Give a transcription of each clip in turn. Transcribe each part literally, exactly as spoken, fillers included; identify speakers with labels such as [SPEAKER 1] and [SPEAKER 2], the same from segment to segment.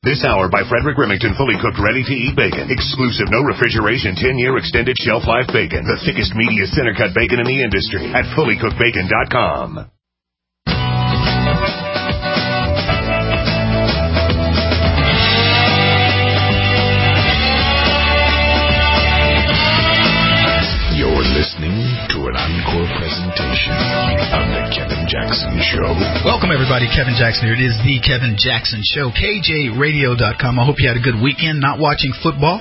[SPEAKER 1] This hour by Frederick Remington, fully cooked, ready-to-eat bacon. Exclusive, no refrigeration, ten-year extended shelf life bacon. The thickest, meatiest, center-cut bacon in the industry at fully cooked bacon dot com.
[SPEAKER 2] You're listening to an encore presentation of The Kevin Jackson Show.
[SPEAKER 3] Welcome, everybody. Kevin Jackson here. It is The Kevin Jackson Show. K J radio dot com. I hope you had a good weekend not watching football.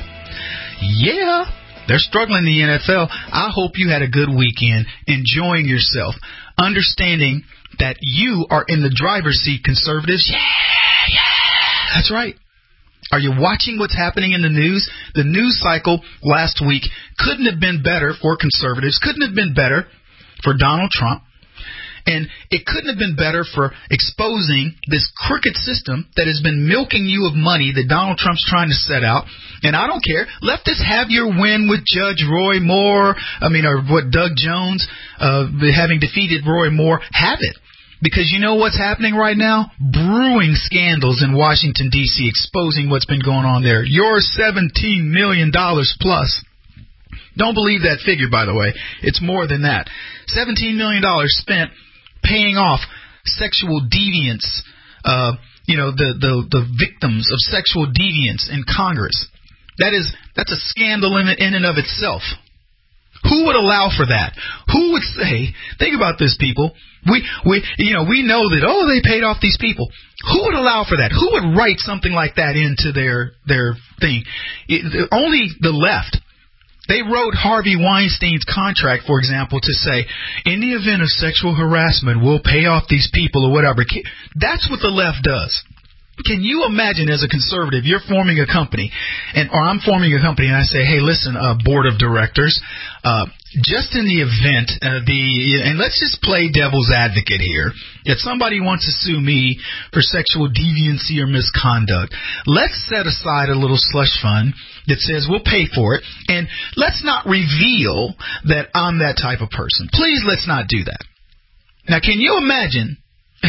[SPEAKER 3] Yeah, they're struggling in the N F L. I hope you had a good weekend enjoying yourself, understanding that you are in the driver's seat, conservatives. Yeah, yeah. That's right. Are you watching what's happening in the news? The news cycle last week couldn't have been better for conservatives, couldn't have been better for Donald Trump, and it couldn't have been better for exposing this crooked system that has been milking you of money that Donald Trump's trying to set out. And I don't care. Leftists, have your win with Judge Roy Moore, I mean, or what, Doug Jones, uh, having defeated Roy Moore. Have it. Because you know what's happening right now? Brewing scandals in Washington, D C, exposing what's been going on there. Your seventeen million dollars plus. Don't believe that figure, by the way. It's more than that. seventeen million dollars spent paying off sexual deviants, uh, you know, the, the, the victims of sexual deviance in Congress. That is, that's a scandal in, in and of itself. Who would allow for that? Who would say, think about this, people. We, we, you know, we know that, oh, they paid off these people. Who would allow for that? Who would write something like that into their, their thing? It, only the left. They wrote Harvey Weinstein's contract, for example, to say, in the event of sexual harassment, we'll pay off these people or whatever. That's what the left does. Can you imagine, as a conservative, you're forming a company, and or I'm forming a company, and I say, hey, listen, uh, board of directors, uh, just in the event, uh, the and let's just play devil's advocate here, that somebody wants to sue me for sexual deviancy or misconduct, let's set aside a little slush fund that says we'll pay for it, and let's not reveal that I'm that type of person. Please, let's not do that. Now, can you imagine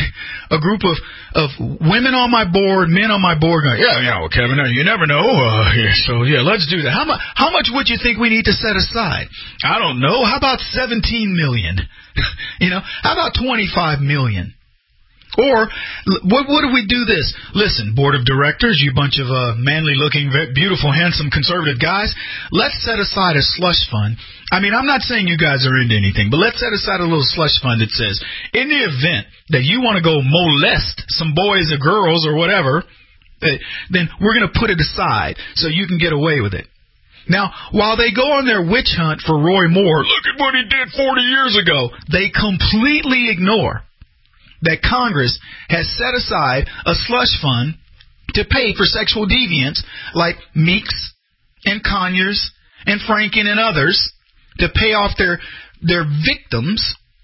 [SPEAKER 3] a group of, of women on my board, men on my board going, yeah, yeah, well, Kevin, you never know. Uh, yeah, so, yeah, let's do that. How, mu- how much would you think we need to set aside? I don't know. How about seventeen million dollars? You know, how about twenty-five million dollars? Or, what, what do we do this? Listen, board of directors, you bunch of uh, manly-looking, beautiful, handsome, conservative guys, let's set aside a slush fund. I mean, I'm not saying you guys are into anything, but let's set aside a little slush fund that says, in the event that you want to go molest some boys or girls or whatever, then we're going to put it aside so you can get away with it. Now, while they go on their witch hunt for Roy Moore, look at what he did forty years ago, they completely ignore that Congress has set aside a slush fund to pay for sexual deviants like Meeks and Conyers and Franken and others to pay off their their victims.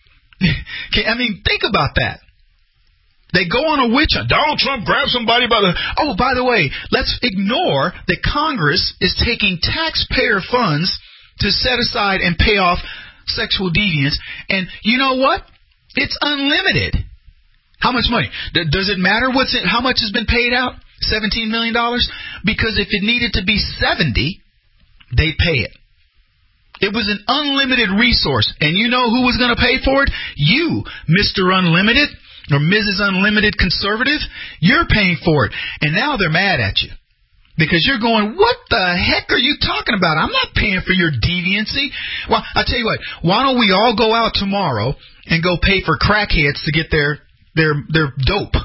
[SPEAKER 3] I mean, think about that. They go on a witch hunt. Donald Trump grabbed somebody by the... Oh, by the way, let's ignore that Congress is taking taxpayer funds to set aside and pay off sexual deviants. And you know what? It's unlimited. How much money? D- does it matter what's it, how much has been paid out? seventeen million dollars? Because if it needed to be seventy, they'd pay it. It was an unlimited resource. And you know who was going to pay for it? You, Mister Unlimited or Missus Unlimited Conservative. You're paying for it. And now they're mad at you. Because you're going, what the heck are you talking about? I'm not paying for your deviancy. Well, I'll tell you what. Why don't we all go out tomorrow and go pay for crackheads to get their They're, they're dope.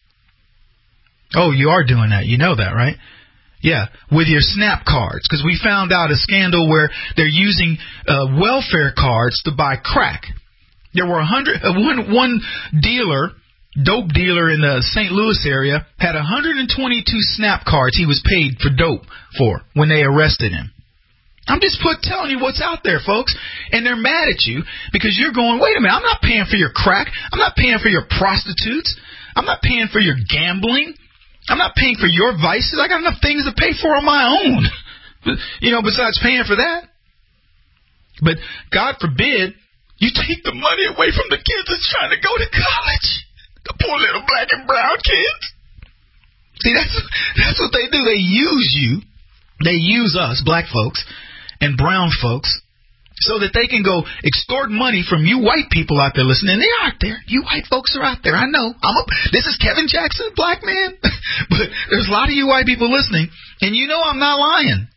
[SPEAKER 3] Oh, you are doing that. You know that, right? Yeah, with your SNAP cards. Because we found out a scandal where they're using uh, welfare cards to buy crack. There were a hundred, uh, one, one dealer, dope dealer in the Saint Louis area, had one hundred twenty-two SNAP cards he was paid for dope for when they arrested him. I'm just put telling you what's out there, folks. And they're mad at you because you're going, wait a minute, I'm not paying for your crack. I'm not paying for your prostitutes. I'm not paying for your gambling. I'm not paying for your vices. I got enough things to pay for on my own, you know, besides paying for that. But God forbid you take the money away from the kids that's trying to go to college. The poor little black and brown kids. See, that's that's what they do. They use you. They use us, black folks and brown folks, so that they can go extort money from you white people out there listening. They are out there. You white folks are out there. I know. I'm a, this is Kevin Jackson, black man. But there's a lot of you white people listening, and you know I'm not lying.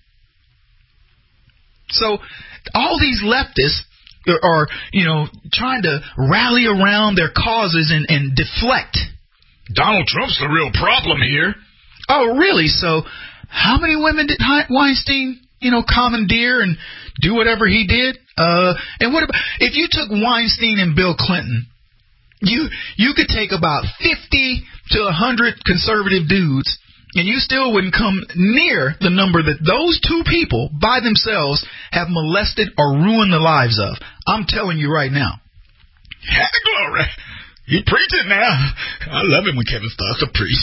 [SPEAKER 3] So all these leftists are, you know, trying to rally around their causes and, and deflect.
[SPEAKER 4] Donald Trump's the real problem here.
[SPEAKER 3] Oh, really? So how many women did Weinstein, you know, commandeer and do whatever he did? Uh, and what about if you took Weinstein and Bill Clinton? You you could take about fifty to a hundred conservative dudes, and you still wouldn't come near the number that those two people by themselves have molested or ruined the lives of. I'm telling you right now.
[SPEAKER 4] Yeah, glory. You preaching now. I love it when Kevin starts to preach.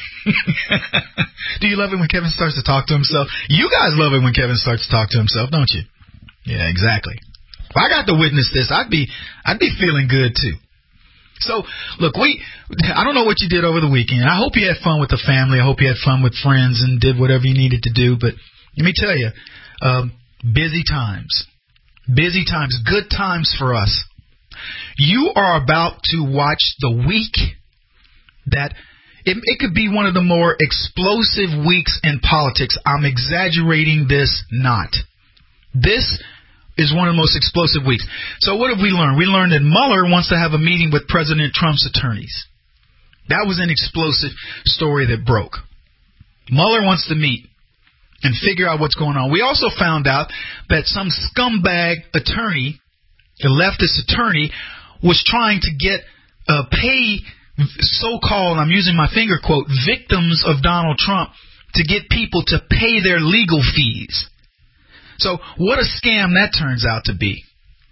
[SPEAKER 3] Do you love it when Kevin starts to talk to himself? You guys love it when Kevin starts to talk to himself, don't you? Yeah, exactly. If I got to witness this, I'd be I'd be feeling good too. So, look, we I don't know what you did over the weekend. I hope you had fun with the family. I hope you had fun with friends and did whatever you needed to do. But let me tell you, um, busy times. Busy times. Good times for us. You are about to watch the week that it, it could be one of the more explosive weeks in politics. I'm exaggerating this not. This is one of the most explosive weeks. So what have we learned? We learned that Mueller wants to have a meeting with President Trump's attorneys. That was an explosive story that broke. Mueller wants to meet and figure out what's going on. We also found out that some scumbag attorney, the leftist attorney, was trying to get uh, pay so-called, I'm using my finger quote, victims of Donald Trump to get people to pay their legal fees. So what a scam that turns out to be.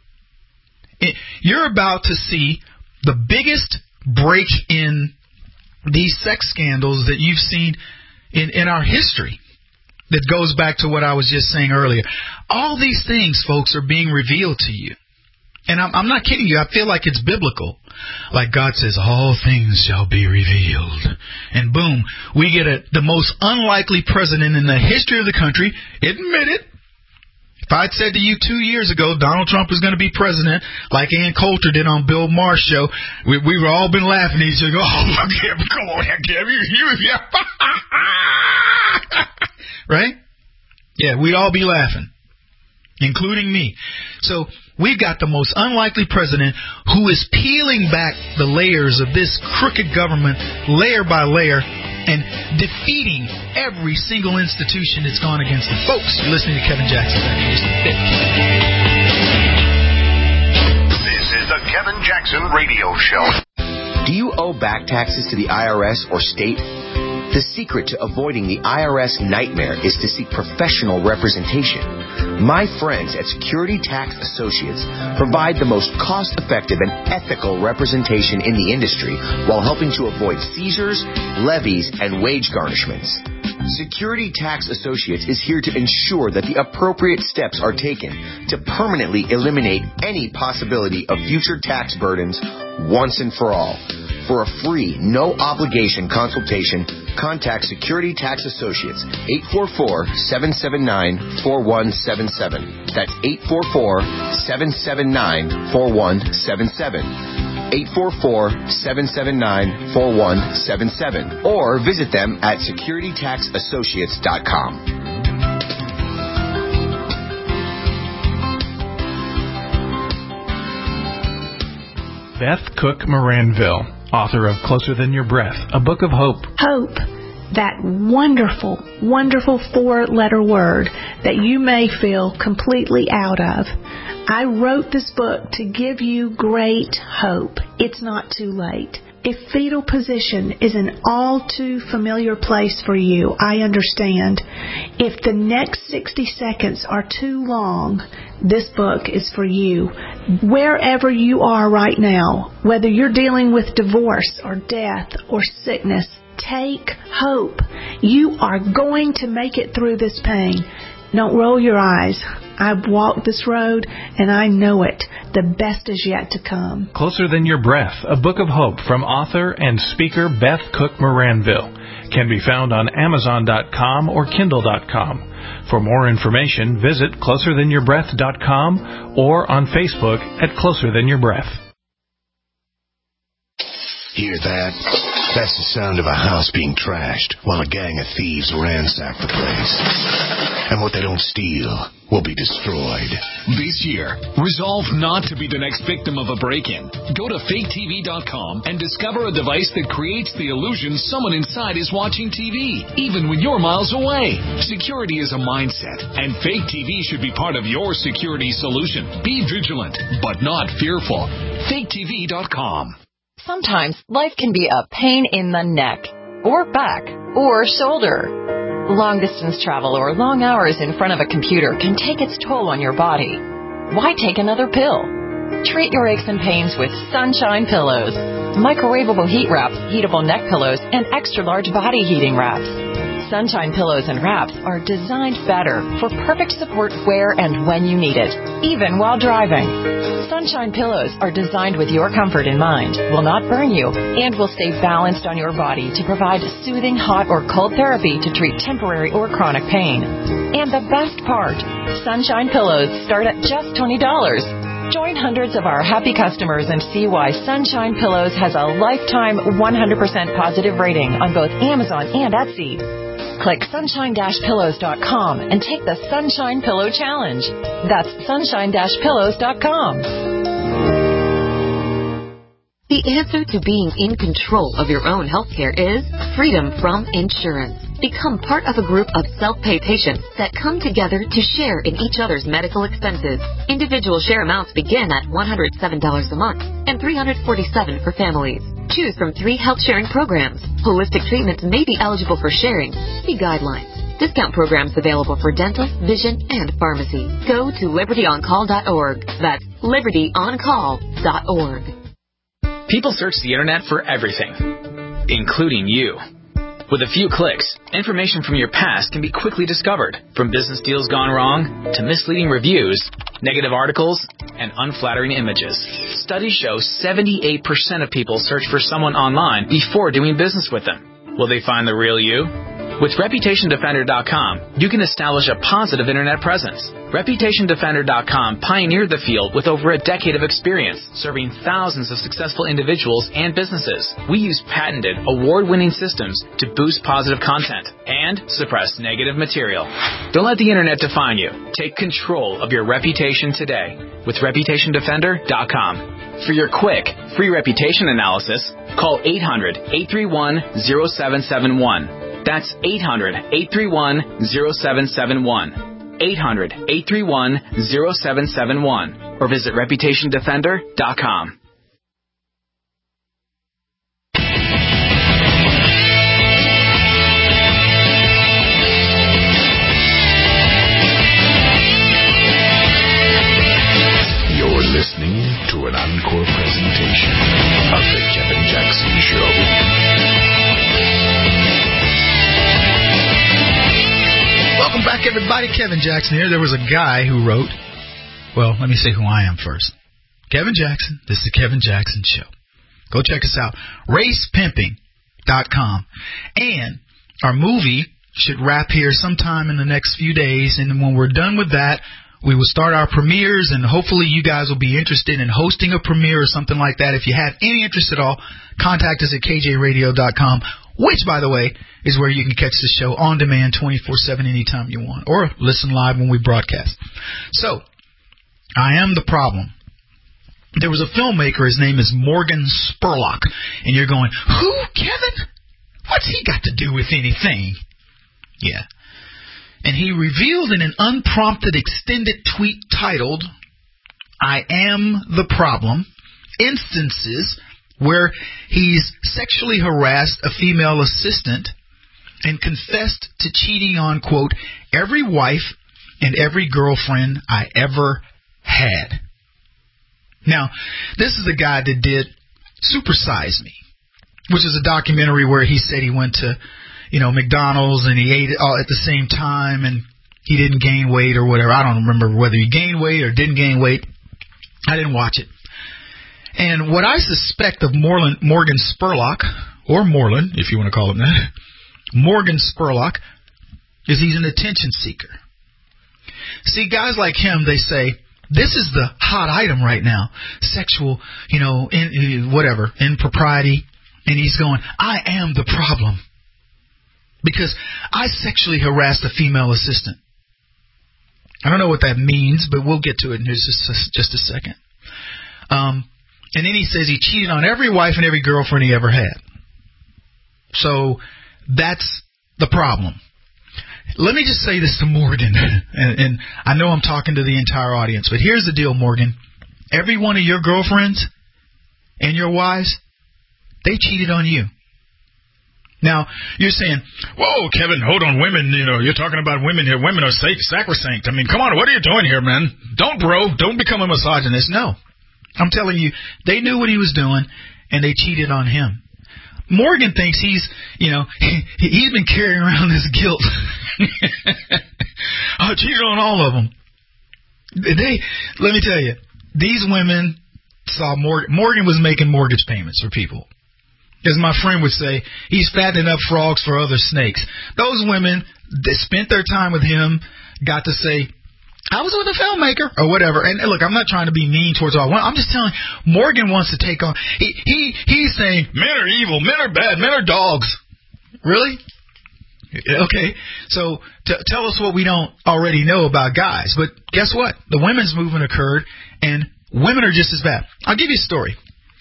[SPEAKER 3] It, you're about to see the biggest break in these sex scandals that you've seen in, in our history. That goes back to what I was just saying earlier. All these things, folks, are being revealed to you. And I'm, I'm not kidding you. I feel like it's biblical. Like God says, all things shall be revealed. And boom, we get a, the most unlikely president in the history of the country. Admit it. If I'd said to you two years ago Donald Trump was going to be president, like Ann Coulter did on Bill Maher's show, we, we were all been laughing at each other. Oh, Kevin, come on, Kevin. Right? Yeah, we'd all be laughing, including me. So we've got the most unlikely president who is peeling back the layers of this crooked government layer by layer and defeating every single institution that's gone against him. Folks, you're listening to Kevin Jackson.
[SPEAKER 1] This is the Kevin Jackson Radio Show.
[SPEAKER 5] Do you owe back taxes to the I R S or state? The secret to avoiding the I R S nightmare is to seek professional representation. My friends at Security Tax Associates provide the most cost-effective and ethical representation in the industry while helping to avoid seizures, levies, and wage garnishments. Security Tax Associates is here to ensure that the appropriate steps are taken to permanently eliminate any possibility of future tax burdens once and for all. For a free, no-obligation consultation, contact Security Tax Associates, eight four four, seven seven nine, four one seven seven. That's eight four four, seven seven nine, four one seven seven. eight four four, seven seven nine, four one seven seven. Or visit them at security tax associates dot com.
[SPEAKER 6] Beth Cook Moranville, author of Closer Than Your Breath, a book of hope.
[SPEAKER 7] Hope, that wonderful, wonderful four-letter word that you may feel completely out of. I wrote this book to give you great hope. It's not too late. If fetal position is an all too familiar place for you, I understand. If the next sixty seconds are too long, this book is for you. Wherever you are right now, whether you're dealing with divorce or death or sickness, take hope. You are going to make it through this pain. Don't roll your eyes. I've walked this road, and I know it. The best is yet to come.
[SPEAKER 6] Closer Than Your Breath, a book of hope from author and speaker Beth Cook Moranville. can be found on Amazon dot com or Kindle dot com. For more information, visit closer than your breath dot com or on Facebook at Closer Than Your Breath.
[SPEAKER 1] Hear that? That's the sound of a house being trashed while a gang of thieves ransack the place. And what they don't steal will be destroyed.
[SPEAKER 8] This year, resolve not to be the next victim of a break-in. Go to fake T V dot com and discover a device that creates the illusion someone inside is watching T V, even when you're miles away. Security is a mindset, and Fake T V should be part of your security solution. Be vigilant, but not fearful. fake T V dot com.
[SPEAKER 9] Sometimes life can be a pain in the neck, or back, or shoulder. Long-distance travel or long hours in front of a computer can take its toll on your body. Why take another pill? Treat your aches and pains with Sunshine Pillows. Microwavable heat wraps, heatable neck pillows, and extra-large body heating wraps. Sunshine Pillows and Wraps are designed better for perfect support where and when you need it, even while driving. Sunshine Pillows are designed with your comfort in mind, will not burn you, and will stay balanced on your body to provide soothing hot or cold therapy to treat temporary or chronic pain. And the best part, Sunshine Pillows start at just twenty dollars. Join hundreds of our happy customers and see why Sunshine Pillows has a lifetime one hundred percent positive rating on both Amazon and Etsy. Click sunshine dash pillows dot com and take the Sunshine Pillow Challenge. That's sunshine dash pillows dot com.
[SPEAKER 10] The answer to being in control of your own healthcare is freedom from insurance. Become part of a group of self-pay patients that come together to share in each other's medical expenses. Individual share amounts begin at one hundred seven dollars a month and three hundred forty-seven dollars for families. Choose from three health sharing programs. Holistic treatments may be eligible for sharing. See guidelines. Discount programs available for dental, vision, and pharmacy. Go to liberty on call dot org. That's liberty on call dot org.
[SPEAKER 11] People search the internet for everything, including you. With a few clicks, information from your past can be quickly discovered, from business deals gone wrong to misleading reviews, negative articles, and unflattering images. Studies show seventy-eight percent of people search for someone online before doing business with them. Will they find the real you? With reputation defender dot com, you can establish a positive internet presence. reputation defender dot com pioneered the field with over a decade of experience, serving thousands of successful individuals and businesses. We use patented, award-winning systems to boost positive content and suppress negative material. Don't let the internet define you. Take control of your reputation today with reputation defender dot com. For your quick, free reputation analysis, call eight hundred, eight three one, zero seven seven one. That's eight hundred, eight three one, zero seven seven one. eight hundred, eight three one, zero seven seven one. Or visit reputation defender dot com.
[SPEAKER 2] You're listening to an encore presentation of The Kevin Jackson Show.
[SPEAKER 3] Welcome back, everybody. Kevin Jackson here. There was a guy who wrote, well, let me say who I am first. Kevin Jackson. This is the Kevin Jackson Show. Go check us out. race pimping dot com. And our movie should wrap here sometime in the next few days. And when we're done with that, we will start our premieres, and hopefully you guys will be interested in hosting a premiere or something like that. If you have any interest at all, contact us at k j radio dot com, which, by the way, is where you can catch the show on demand twenty-four seven anytime you want, or listen live when we broadcast. So, I am the problem. There was a filmmaker, his name is Morgan Spurlock, and you're going, who, Kevin? What's he got to do with anything? Yeah. And he revealed in an unprompted extended tweet titled, I Am the Problem, instances where he's sexually harassed a female assistant and confessed to cheating on, quote, every wife and every girlfriend I ever had. Now, this is the guy that did Super Size Me, which is a documentary where he said he went to, you know, McDonald's and he ate it all at the same time and he didn't gain weight or whatever. I don't remember whether he gained weight or didn't gain weight. I didn't watch it. And what I suspect of Morland, Morgan Spurlock, or Moreland, if you want to call him that, Morgan Spurlock is he's an attention seeker. See, guys like him, they say, this is the hot item right now, sexual, you know, in, whatever, impropriety. And he's going, I am the problem because I sexually harassed a female assistant. I don't know what that means, but we'll get to it in just, just a second. Um, and then he says he cheated on every wife and every girlfriend he ever had. So that's the problem. Let me just say this to Morgan, and, and I know I'm talking to the entire audience, but here's the deal, Morgan. Every one of your girlfriends and your wives, they cheated on you. Now, you're saying,
[SPEAKER 4] whoa, Kevin, hold on, women, you know, you're talking about women here. Women are sac- sacrosanct. I mean, come on, what are you doing here, man? Don't, bro, don't become a misogynist.
[SPEAKER 3] No, I'm telling you, they knew what he was doing, and they cheated on him. Morgan thinks he's, you know, he, he's been carrying around this guilt. I cheated on all of them. They, let me tell you, these women saw Morgan. Morgan was making mortgage payments for people. As my friend would say, he's fattening up frogs for other snakes. Those women that spent their time with him got to say, I was with a filmmaker or whatever. And look, I'm not trying to be mean towards all. I'm just telling you, Morgan wants to take on. He he he's saying
[SPEAKER 4] men are evil, men are bad, men are dogs.
[SPEAKER 3] Really? Okay. So t- tell us what we don't already know about guys. But guess what? The women's movement occurred, and women are just as bad. I'll give you a story.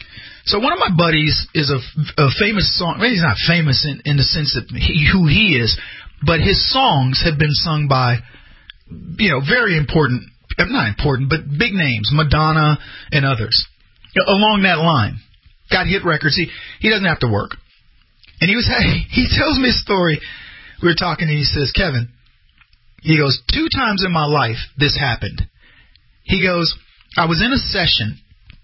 [SPEAKER 3] So one of my buddies is a, a famous song. Well, he's not famous in, in the sense that he, who he is, but his songs have been sung by, you know, very important, not important, but big names, Madonna and others. Along that line, got hit records. He he doesn't have to work. And he was he tells me a story. We were talking, and he says, Kevin, he goes, two times in my life this happened. He goes, I was in a session.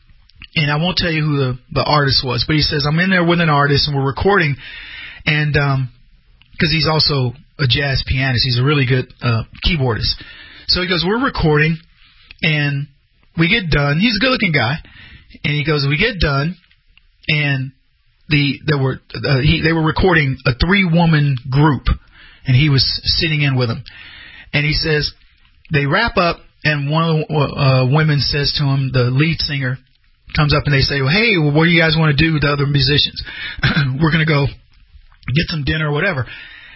[SPEAKER 3] And I won't tell you who the, the artist was, but he says, I'm in there with an artist, and we're recording, and um, because he's also a jazz pianist. He's a really good uh, keyboardist. So he goes, we're recording, and we get done. He's a good-looking guy. And he goes, we get done, and the there were uh, he, they were recording a three-woman group, and he was sitting in with them. And he says, they wrap up, and one of the uh, women says to him, the lead singer, comes up and they say, well, hey, well, what do you guys want to do with the other musicians? We're going to go get some dinner or whatever.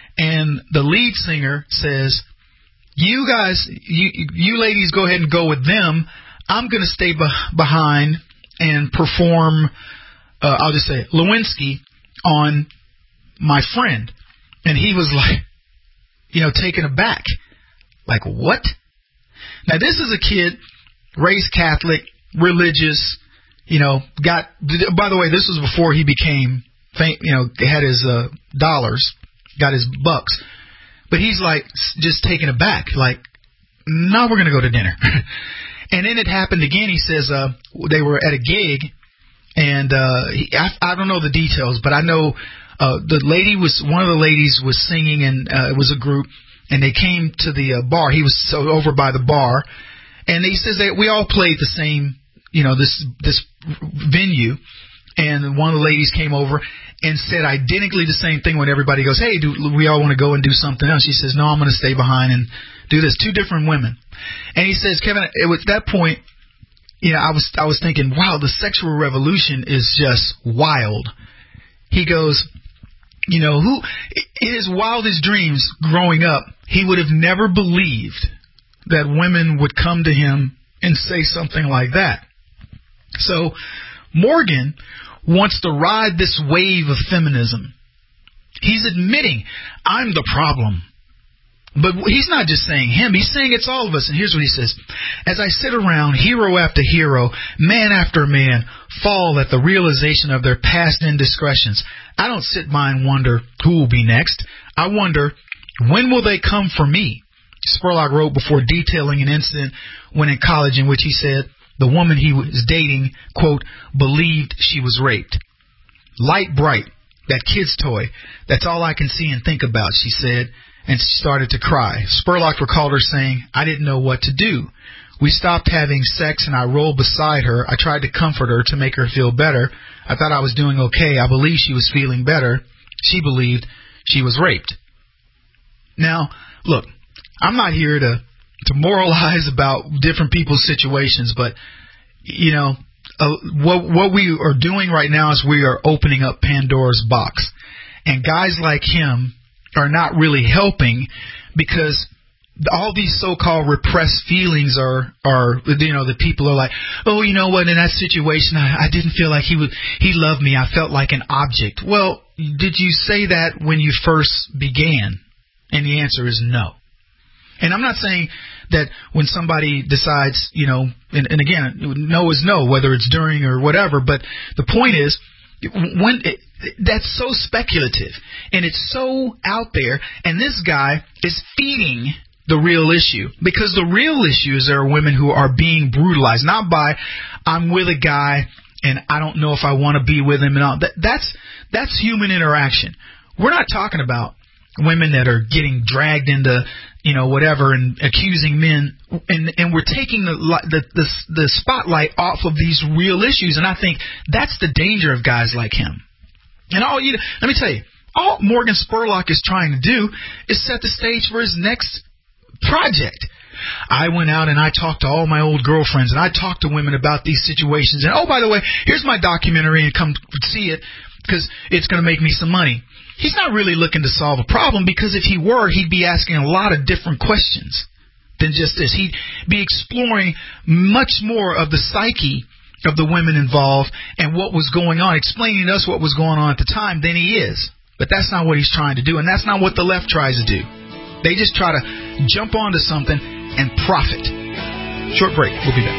[SPEAKER 3] And the lead singer says, you guys, you, you ladies go ahead and go with them. I'm going to stay be- behind and perform, uh, I'll just say, Lewinsky on my friend. And he was like, you know, taken aback. Like, what? Now, this is a kid, raised Catholic, religious, you know, got, by the way, this was before he became, you know, had his uh, dollars, got his bucks. But he's like, just taken aback, like, no, we're going to go to dinner. And then it happened again. He says uh, they were at a gig, and uh, he, I, I don't know the details, but I know uh, the lady was, one of the ladies was singing, and uh, it was a group, and they came to the uh, bar. He was so over by the bar, and he says that we all played the same, you know, this this venue, and one of the ladies came over and said identically the same thing when everybody goes, hey, do we all want to go and do something else? She says, no, I'm going to stay behind and do this. Two different women. And he says, Kevin, it was that point, you know, I was I was thinking, wow, the sexual revolution is just wild. He goes, you know, who in his wildest dreams growing up, he would have never believed that women would come to him and say something like that. So Morgan wants to ride this wave of feminism. He's admitting, I'm the problem. But he's not just saying him, he's saying it's all of us. And here's what he says. As I sit around, hero after hero, man after man, fall at the realization of their past indiscretions, I don't sit by and wonder who will be next. I wonder, when will they come for me? Spurlock wrote before detailing an incident when in college in which he said, the woman he was dating, quote, believed she was raped. Light bright, that kid's toy, that's all I can see and think about, she said, and she started to cry. Spurlock recalled her saying, I didn't know what to do. We stopped having sex and I rolled beside her. I tried to comfort her to make her feel better. I thought I was doing okay. I believed she was feeling better. She believed she was raped. Now, look, I'm not here to, to moralize about different people's situations, but, you know, uh, what, what we are doing right now is we are opening up Pandora's box. And guys like him are not really helping because all these so-called repressed feelings are, are, you know, the people are like, oh, you know what, in that situation, I, I didn't feel like he would, he loved me. I felt like an object. Well, did you say that when you first began? And the answer is no. And I'm not saying that when somebody decides, you know, and, and again, no is no, whether it's during or whatever, but the point is, when it, that's so speculative and it's so out there, and this guy is feeding the real issue, because the real issue is there are women who are being brutalized, not by I'm with a guy and I don't know if I want to be with him and all that. That's that's human interaction. We're not talking about women that are getting dragged into, you know, whatever and accusing men, and and we're taking the the the, the spotlight off of these real issues, and I think that's the danger of guys like him. And all you let me tell you, all Morgan Spurlock is trying to do is set the stage for his next project. I went out and I talked to all my old girlfriends, and I talked to women about these situations. And, oh, by the way, here's my documentary, and come see it because it's going to make me some money. He's not really looking to solve a problem, because if he were, he'd be asking a lot of different questions than just this. He'd be exploring much more of the psyche of the women involved and what was going on, explaining to us what was going on at the time than he is. But that's not what he's trying to do, and that's not what the left tries to do. They just try to jump onto something and profit. Short break. We'll be back.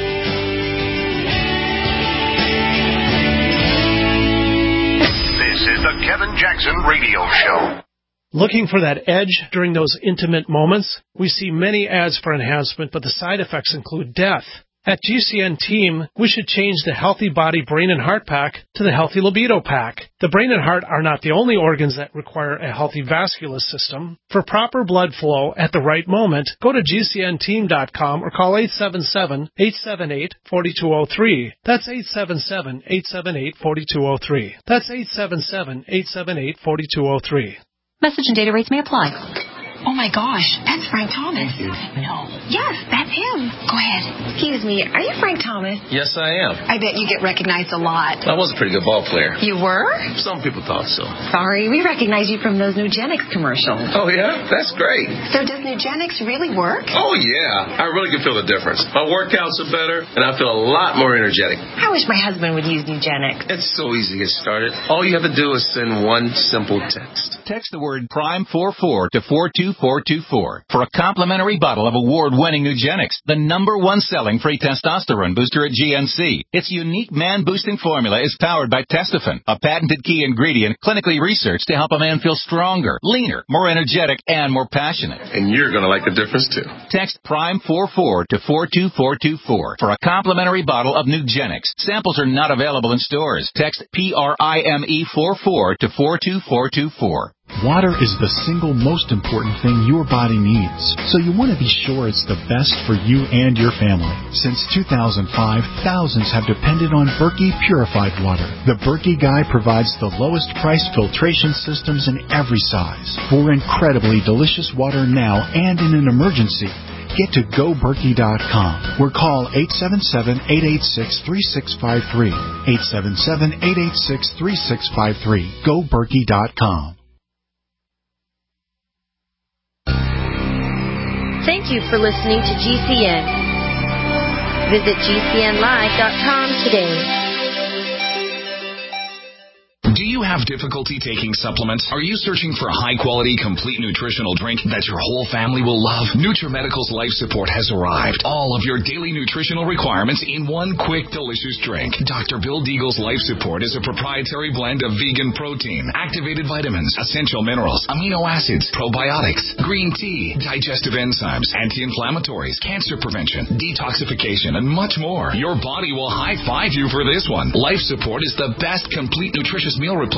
[SPEAKER 1] This is the Kevin Jackson Radio Show.
[SPEAKER 12] Looking for that edge during those intimate moments? We see many ads for enhancement, but the side effects include death. At G C N Team, we should change the Healthy Body Brain and Heart Pack to the Healthy Libido Pack. The brain and heart are not the only organs that require a healthy vascular system. For proper blood flow at the right moment, go to G C N team dot com or call eight seven seven, eight seven eight, four two zero three. That's eight seven seven, eight seven eight, four two zero three. That's eight seven seven, eight seven eight, four two zero three.
[SPEAKER 13] Message and data rates may apply. Oh, my gosh, that's Frank Thomas. No. Yes, that's him. Go ahead. Excuse me, are you Frank Thomas?
[SPEAKER 14] Yes, I am.
[SPEAKER 13] I bet you get recognized a lot.
[SPEAKER 14] I was a pretty good ball player.
[SPEAKER 13] You were?
[SPEAKER 14] Some people thought so.
[SPEAKER 13] Sorry, we recognize you from those Nugenics commercials.
[SPEAKER 14] Oh, yeah? That's great.
[SPEAKER 13] So does Nugenics really work?
[SPEAKER 14] Oh, yeah. I really can feel the difference. My workouts are better, and I feel a lot more energetic.
[SPEAKER 13] I wish my husband would use Nugenics.
[SPEAKER 14] It's so easy to get started. All you have to do is send one simple text.
[SPEAKER 15] Text the word Prime forty-four to four two four two four for a complimentary bottle of award-winning Nugenics, the number one selling free testosterone booster at G N C. Its unique man-boosting formula is powered by Testofen, a patented key ingredient clinically researched to help a man feel stronger, leaner, more energetic, and more passionate.
[SPEAKER 14] And you're going to like the difference, too.
[SPEAKER 15] Text Prime forty-four to four two four two four for a complimentary bottle of Nugenics. Samples are not available in stores. Text P R I M E forty-four to four two four two four.
[SPEAKER 16] Water is the single most important thing your body needs, so you want to be sure it's the best for you and your family. Since two thousand five, thousands have depended on Berkey purified water. The Berkey Guy provides the lowest price filtration systems in every size for incredibly delicious water now and in an emergency. Get to go berkey dot com or call eight seven seven, eight eight six, three six five three. eight seven seven, eight eight six, three six five three. go berkey dot com.
[SPEAKER 17] Thank you for listening to G C N. Visit G C N live dot com today.
[SPEAKER 8] Do you have difficulty taking supplements? Are you searching for a high-quality, complete nutritional drink that your whole family will love? NutriMedical's Life Support has arrived. All of your daily nutritional requirements in one quick, delicious drink. Doctor Bill Deagle's Life Support is a proprietary blend of vegan protein, activated vitamins, essential minerals, amino acids, probiotics, green tea, digestive enzymes, anti-inflammatories, cancer prevention, detoxification, and much more. Your body will high-five you for this one. Life Support is the best complete nutritious meal replacement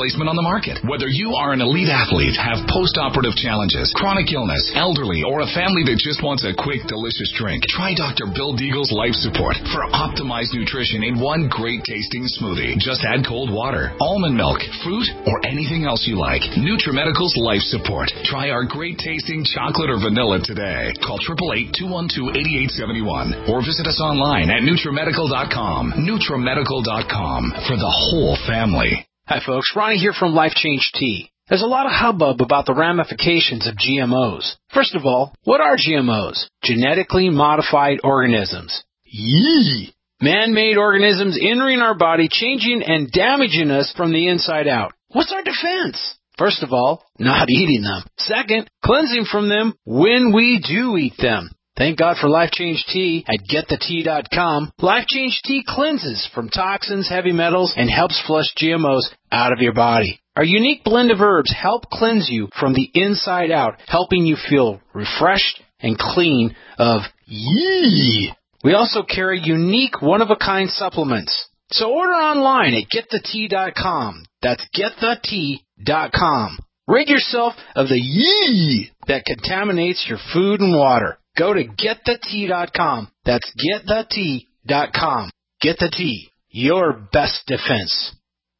[SPEAKER 18] replacement on the market. Whether you are an elite athlete, have post-operative challenges, chronic illness, elderly, or a family that just wants a quick, delicious drink, try Doctor Bill Deagle's Life Support for optimized nutrition in one great tasting smoothie. Just add cold water, almond milk, fruit, or anything else you like. NutriMedical's Life Support. Try our great tasting chocolate or vanilla today. Call eight eight eight, two one two, eight eight seven one or visit us online at NutriMedical dot com. NutriMedical dot com for the whole family.
[SPEAKER 19] Hi folks, Ronnie here from Life Change Tea. There's a lot of hubbub about the ramifications of G M Os. First of all, what are G M Os? Genetically modified organisms. Yee! Man-made organisms entering our body, changing and damaging us from the inside out. What's our defense? First of all, not eating them. Second, cleansing from them when we do eat them. Thank God for Life Change Tea at get the tea dot com. Life Change Tea cleanses from toxins, heavy metals, and helps flush G M Os out of your body. Our unique blend of herbs help cleanse you from the inside out, helping you feel refreshed and clean of yee. We also carry unique one-of-a-kind supplements. So order online at get the tea dot com. That's get the tea dot com. Rid yourself of the yee that contaminates your food and water. Go to get the tea dot com. That's get the tea dot com. Get the Tea, your best defense.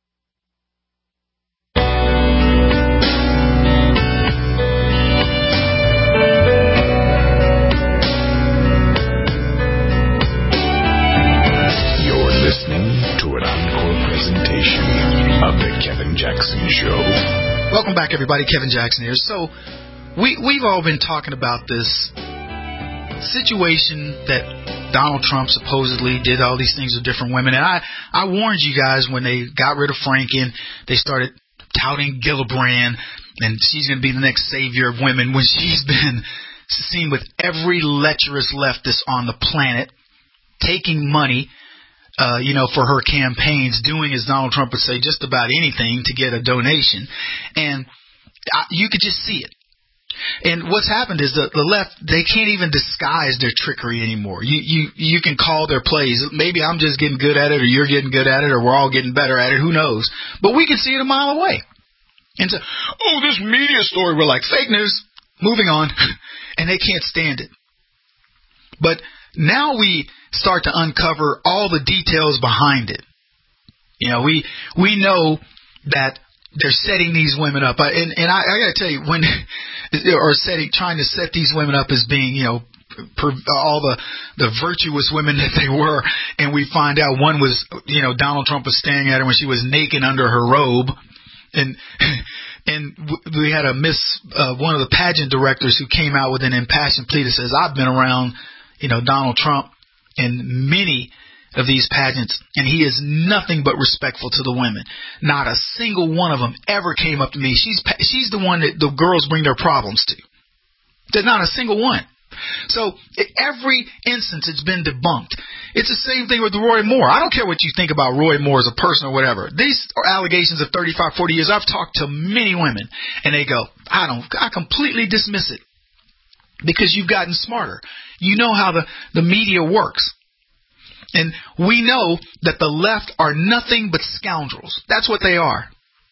[SPEAKER 2] You're listening to an encore presentation of the Kevin Jackson Show.
[SPEAKER 3] Welcome back, everybody. Kevin Jackson here. So, we, we've all been talking about this situation that Donald Trump supposedly did all these things with different women. And I, I warned you guys when they got rid of Franken, they started touting Gillibrand, and she's going to be the next savior of women, when she's been seen with every lecherous leftist on the planet, taking money, uh, you know, for her campaigns, doing, as Donald Trump would say, just about anything to get a donation. And I, you could just see it. And what's happened is the, the left, they can't even disguise their trickery anymore. You, you you can call their plays. Maybe I'm just getting good at it, or you're getting good at it, or we're all getting better at it. Who knows? But we can see it a mile away. And so, oh, this media story, we're like, fake news. Moving on. And they can't stand it. But now we start to uncover all the details behind it. You know, we we know that they're setting these women up, and and I, I got to tell you, when or setting, trying to set these women up as being, you know, per, all the the virtuous women that they were, and we find out one was, you know, Donald Trump was staring at her when she was naked under her robe, and and we had a miss uh, one of the pageant directors who came out with an impassioned plea that says, I've been around, you know, Donald Trump in many of these pageants, and he is nothing but respectful to the women. Not a single one of them ever came up to me. She's she's the one that the girls bring their problems to. There's not a single one. So every instance, it's been debunked. It's the same thing with Roy Moore. I don't care what you think about Roy Moore as a person or whatever. These are allegations of thirty-five, forty years. I've talked to many women, and they go, I don't, I completely dismiss it because you've gotten smarter. You know how the, the media works. And we know that the left are nothing but scoundrels. That's what they are.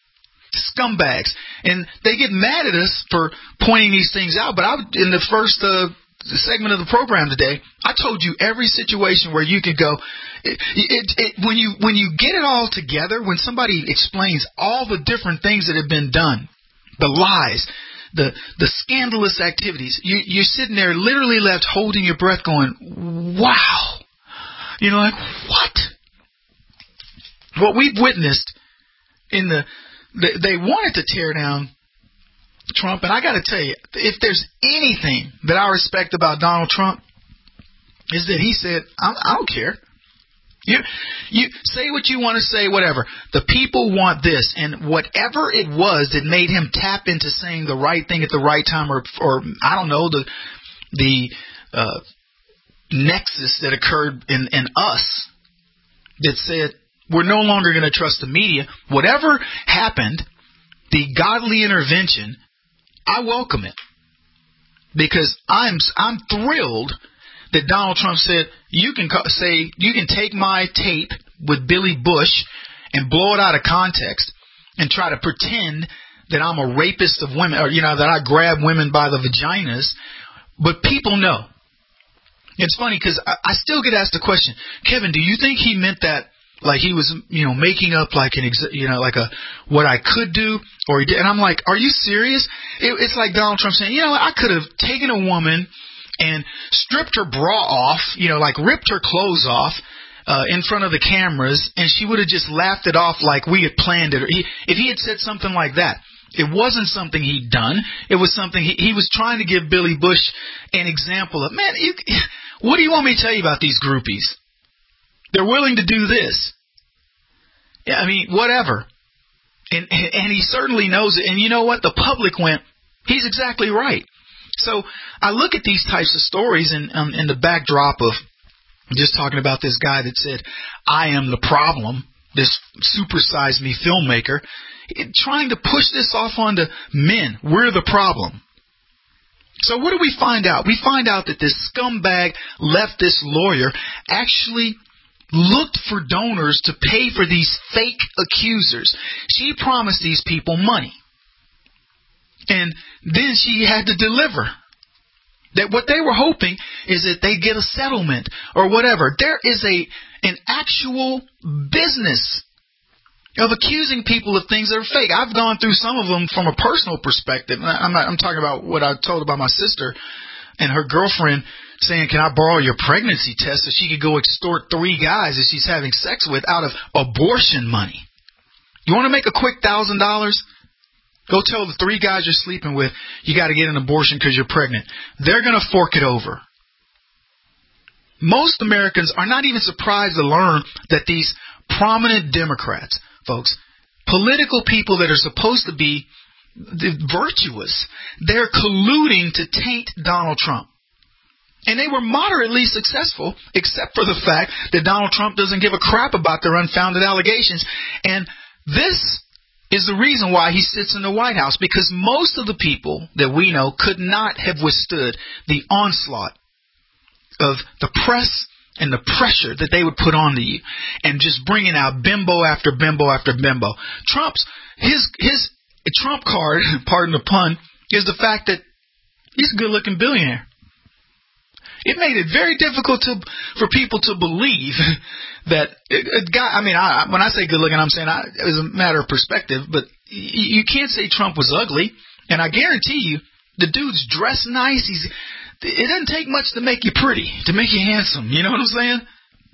[SPEAKER 3] Scumbags. And they get mad at us for pointing these things out. But I, in the first uh, segment of the program today, I told you every situation where you could go. It, it, it, when you when you get it all together, when somebody explains all the different things that have been done, the lies, the the scandalous activities, you, you're sitting there literally left holding your breath going, wow. You know, like, what? What we've witnessed in the, the, they wanted to tear down Trump, and I got to tell you, if there's anything that I respect about Donald Trump, is that he said, I, I don't care. You, you say what you want to say, whatever. The people want this, and whatever it was that made him tap into saying the right thing at the right time, or, or I don't know, the, the, uh, nexus that occurred in, in us that said we're no longer going to trust the media. Whatever happened, the godly intervention, I welcome it, because I'm I'm thrilled that Donald Trump said you can say you can take my tape with Billy Bush and blow it out of context and try to pretend that I'm a rapist of women, or, you know, that I grab women by the vaginas. But people know. It's funny because I, I still get asked the question, Kevin, do you think he meant that like he was, you know, making up like an, ex- you know, like a what I could do, or he did? And I'm like, are you serious? It, it's like Donald Trump saying, you know, I could have taken a woman and stripped her bra off, you know, like ripped her clothes off uh, in front of the cameras, and she would have just laughed it off like we had planned it. Or he, if he had said something like that. It wasn't something he'd done. It was something he, he was trying to give Billy Bush an example of. Man, you, what do you want me to tell you about these groupies? They're willing to do this. Yeah, I mean, whatever. And, and he certainly knows it. And you know what? The public went, he's exactly right. So I look at these types of stories in, um, in the backdrop of just talking about this guy that said, I am the problem, this supersize me filmmaker, trying to push this off onto men. We're the problem. So what do we find out? We find out that this scumbag leftist lawyer actually looked for donors to pay for these fake accusers. She promised these people money. And then she had to deliver. That what they were hoping is that they get a settlement or whatever. There is a an actual business of accusing people of things that are fake. I've gone through some of them from a personal perspective. I'm not, I'm talking about what I told about my sister and her girlfriend saying, can I borrow your pregnancy test so she could go extort three guys that she's having sex with out of abortion money. You want to make a quick thousand dollars? Go tell the three guys you're sleeping with you got to get an abortion because you're pregnant. They're going to fork it over. Most Americans are not even surprised to learn that these prominent Democrats, folks, political people that are supposed to be virtuous, they're colluding to taint Donald Trump. And they were moderately successful, except for the fact that Donald Trump doesn't give a crap about their unfounded allegations. And this is the reason why he sits in the White House, because most of the people that we know could not have withstood the onslaught of the press and the pressure that they would put onto you, and just bringing out bimbo after bimbo after bimbo. Trump's his his Trump card, pardon the pun, is the fact that he's a good-looking billionaire. It made it very difficult to for people to believe that a guy. I mean, I, when I say good-looking, I'm saying I, it was a matter of perspective. But you, you can't say Trump was ugly, and I guarantee you, the dude's dressed nice. He's It doesn't take much to make you pretty, to make you handsome. You know what I'm saying?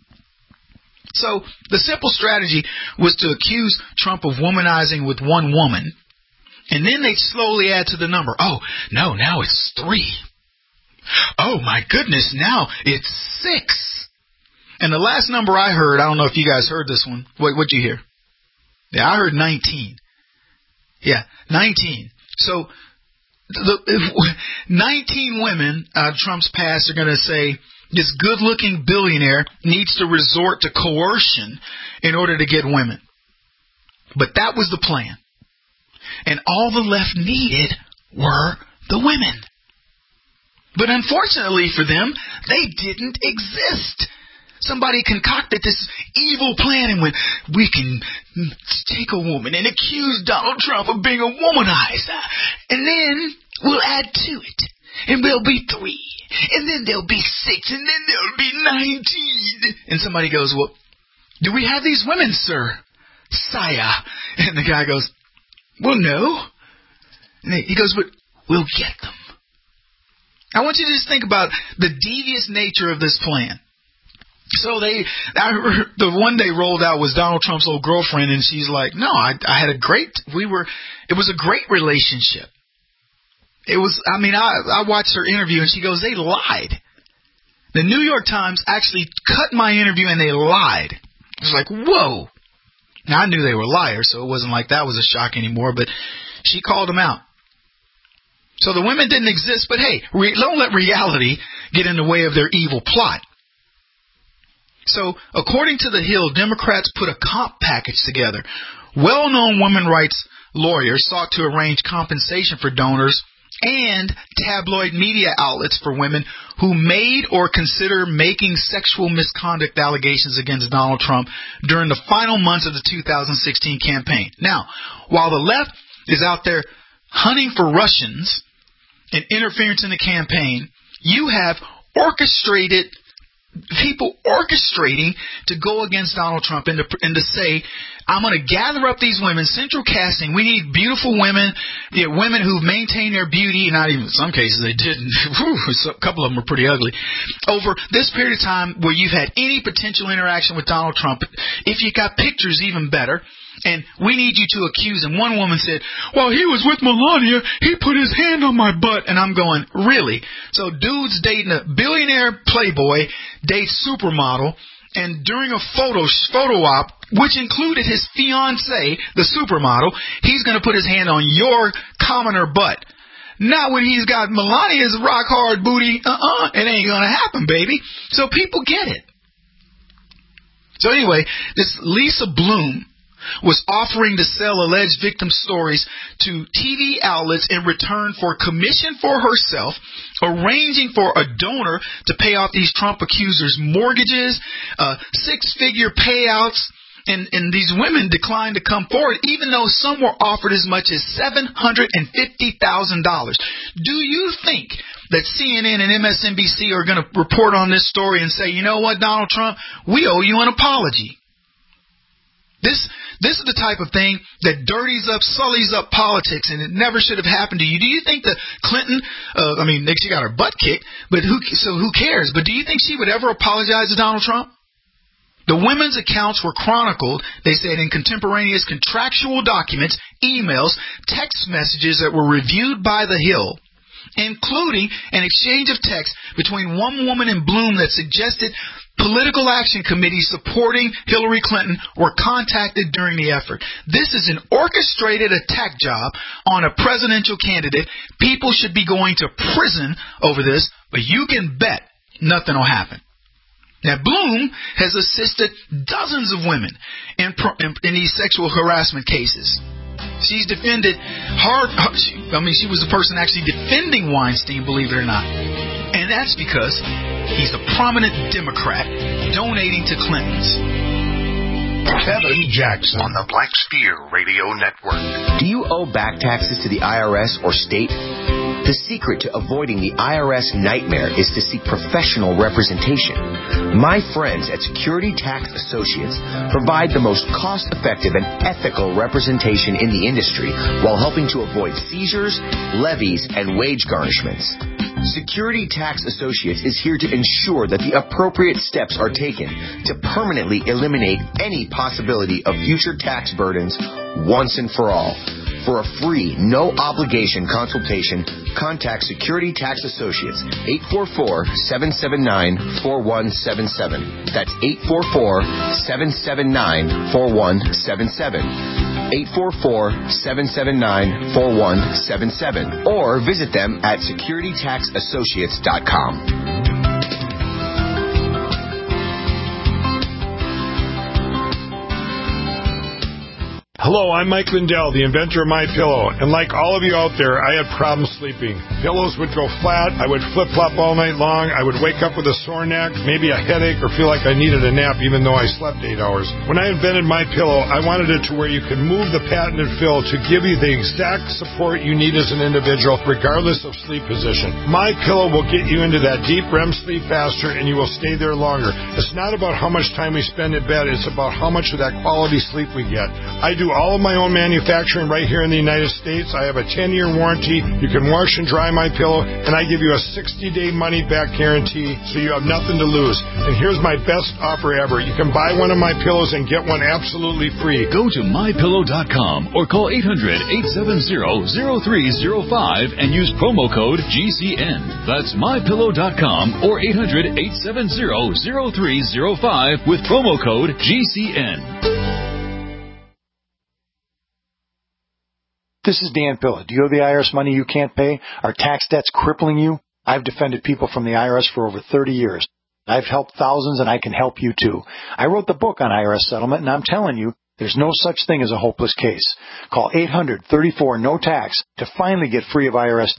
[SPEAKER 3] So the simple strategy was to accuse Trump of womanizing with one woman, and then they slowly add to the number. Oh, no, now it's three. Oh, my goodness, now it's six. And the last number I heard, I don't know if you guys heard this one. What, what'd you hear? Yeah, I heard nineteen. Yeah, nineteen. So the, if, nineteen women uh, Trump's past are going to say this good-looking billionaire needs to resort to coercion in order to get women. But that was the plan. And all the left needed were the women. But unfortunately for them, they didn't exist. Somebody concocted this evil plan and went, we can take a woman and accuse Donald Trump of being a womanizer. And then we'll add to it. And there'll be three. And then there'll be six. And then there'll be nineteen. And somebody goes, well, do we have these women, sir? Sire. And the guy goes, well, no. And he goes, but we'll get them. I want you to just think about the devious nature of this plan. So they, I, the one they rolled out was Donald Trump's old girlfriend, and she's like, no, I, I had a great, we were, it was a great relationship. It was, I mean, I, I watched her interview, and she goes, they lied. The New York Times actually cut my interview, and they lied. I was like, whoa. Now, I knew they were liars, so it wasn't like that was a shock anymore, but she called them out. So the women didn't exist, but hey, re- don't let reality get in the way of their evil plot. So, according to The Hill, Democrats put a comp package together. Well-known women's rights lawyers sought to arrange compensation for donors and tabloid media outlets for women who made or consider making sexual misconduct allegations against Donald Trump during the final months of the two thousand sixteen campaign. Now, while the left is out there hunting for Russians and interference in the campaign, you have orchestrated people orchestrating to go against Donald Trump and to, and to say, I'm going to gather up these women, central casting. We need beautiful women, you know, women who've maintained their beauty. Not even in some cases they didn't. A couple of them were pretty ugly. Over this period of time where you've had any potential interaction with Donald Trump, if you got pictures, even better. And we need you to accuse him. One woman said, well, he was with Melania. He put his hand on my butt. And I'm going, really? So dude's dating a billionaire playboy, dates supermodel, and during a photo photo op, which included his fiancée, the supermodel, he's going to put his hand on your commoner butt. Not when he's got Melania's rock hard booty. Uh-uh. It ain't going to happen, baby. So people get it. So anyway, this Lisa Bloom was offering to sell alleged victim stories to T V outlets in return for commission for herself, arranging for a donor to pay off these Trump accusers' mortgages, uh, six-figure payouts, and, and these women declined to come forward, even though some were offered as much as seven hundred fifty thousand dollars. Do you think that C N N and M S N B C are going to report on this story and say, you know what, Donald Trump, we owe you an apology? This this is the type of thing that dirties up, sullies up politics, and it never should have happened to you. Do you think that Clinton, uh, I mean, she got her butt kicked, but who, so who cares? But do you think she would ever apologize to Donald Trump? The women's accounts were chronicled, they said, in contemporaneous contractual documents, emails, text messages that were reviewed by The Hill, including an exchange of text between one woman and Bloom that suggested political action committees supporting Hillary Clinton were contacted during the effort. This is an orchestrated attack job on a presidential candidate. People should be going to prison over this, but you can bet nothing will happen. Now, Bloom has assisted dozens of women in, in, in these sexual harassment cases. She's defended hard. I mean, she was the person actually defending Weinstein, believe it or not. And that's because he's a prominent Democrat donating to Clinton's.
[SPEAKER 1] Kevin Jackson on the Black Spear Radio Network.
[SPEAKER 5] Do you owe back taxes to the I R S or state? The secret to avoiding the I R S nightmare is to seek professional representation. My friends at Security Tax Associates provide the most cost-effective and ethical representation in the industry while helping to avoid seizures, levies, and wage garnishments. Security Tax Associates is here to ensure that the appropriate steps are taken to permanently eliminate any possibility of future tax burdens once and for all. For a free, no-obligation consultation, contact Security Tax Associates, eight four four, seven seven nine, four one seven seven. That's eight four four, seven seven nine, four one seven seven. eight four four, seven seven nine, four one seven seven. Or visit them at security tax associates dot com.
[SPEAKER 20] Hello, I'm Mike Lindell, the inventor of MyPillow, and like all of you out there, I had problems sleeping. Pillows would go flat, I would flip-flop all night long, I would wake up with a sore neck, maybe a headache, or feel like I needed a nap even though I slept eight hours. When I invented MyPillow, I wanted it to where you could move the patented fill to give you the exact support you need as an individual, regardless of sleep position. MyPillow will get you into that deep R E M sleep faster, and you will stay there longer. It's not about how much time we spend in bed, it's about how much of that quality sleep we get. I do all of my own manufacturing right here in the United States. I have a ten-year warranty. You can wash and dry my pillow, and I give you a sixty-day money-back guarantee, so you have nothing to lose. And here's my best offer ever. You can buy one of my pillows and get one absolutely free.
[SPEAKER 21] Go to my pillow dot com or call eight hundred, eight seven zero, zero three zero five and use promo code G C N. That's my pillow dot com or eight hundred, eight seven zero, zero three zero five with promo code G C N.
[SPEAKER 22] This is Dan Pilla. Do you owe the I R S money you can't pay? Are tax debts crippling you? I've defended people from the I R S for over thirty years. I've helped thousands, and I can help you too. I wrote the book on I R S settlement, and I'm telling you, there's no such thing as a hopeless case. Call eight hundred, thirty-four, no tax to finally get free of I R S debt.